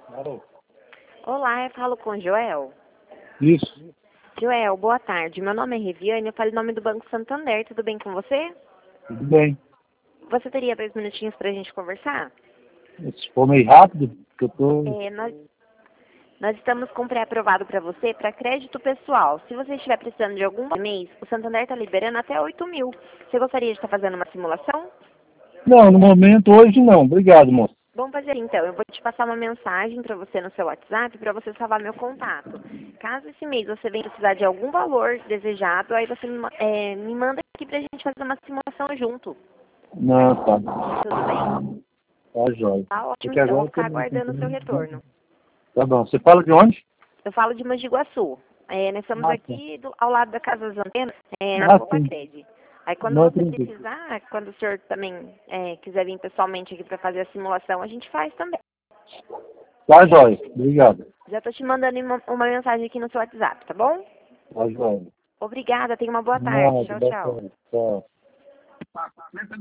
Alô? Olá, eu falo com o Joel. Isso. Joel, boa tarde. Meu nome é Reviane, eu falo em nome do Banco Santander. Tudo bem com você? Tudo bem. Você teria 2 minutinhos pra gente conversar? Se for meio rápido, que eu tô... Nós estamos com pré-aprovado para você para crédito pessoal. Se você estiver precisando de algum mês, o Santander está liberando até 8.000. Você gostaria de estar fazendo uma simulação? Não, no momento, hoje não. Obrigado, moço. Vamos fazer então. Eu vou te passar uma mensagem para você no seu WhatsApp para você salvar meu contato. Caso esse mês você venha precisar de algum valor desejado, aí você me manda aqui para a gente fazer uma simulação junto. Não, tá. Tudo bem? Tá jóia. Tá ótimo, Porque então. Eu agora vou eu tô... ficar aguardando o seu retorno. Tá bom. Você fala de onde? Eu falo de Mogi Guaçu. Nós estamos Ah, tá. aqui ao lado da Casa das Antenas, na Copa Sim. Cred. Aí quando Não você entendi. precisar, quando o senhor também quiser vir pessoalmente aqui para fazer a simulação, a gente faz também. Tá jóia. Obrigado. Já estou te mandando uma mensagem aqui no seu WhatsApp, tá bom? Tá jóia. Obrigada, tenha uma boa tarde. Nada, Tchau, boa tchau. tarde. Tchau.